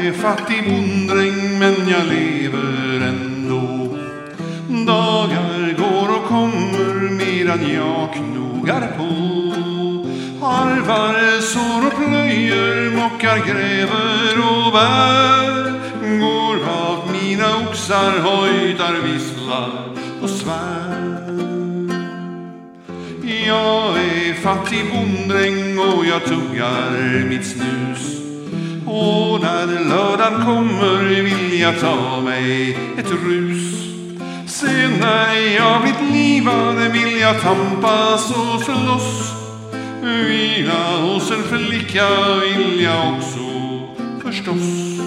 är fattig bonddräng men jag lever ändå. Dagar går och kommer medan jag knogar på. Harvar, sår och plöjer, mockar, gräver och bär. Går bak mina oxar, hojtar, visslar och svär. Jag är fattig bonddräng och jag tuggar mitt snus. Och när lördagen kommer vill jag ta mig ett rus. Sen när jag blivit livad vill jag tampas och slåss. Vila hos en flicka vill jag också förstås.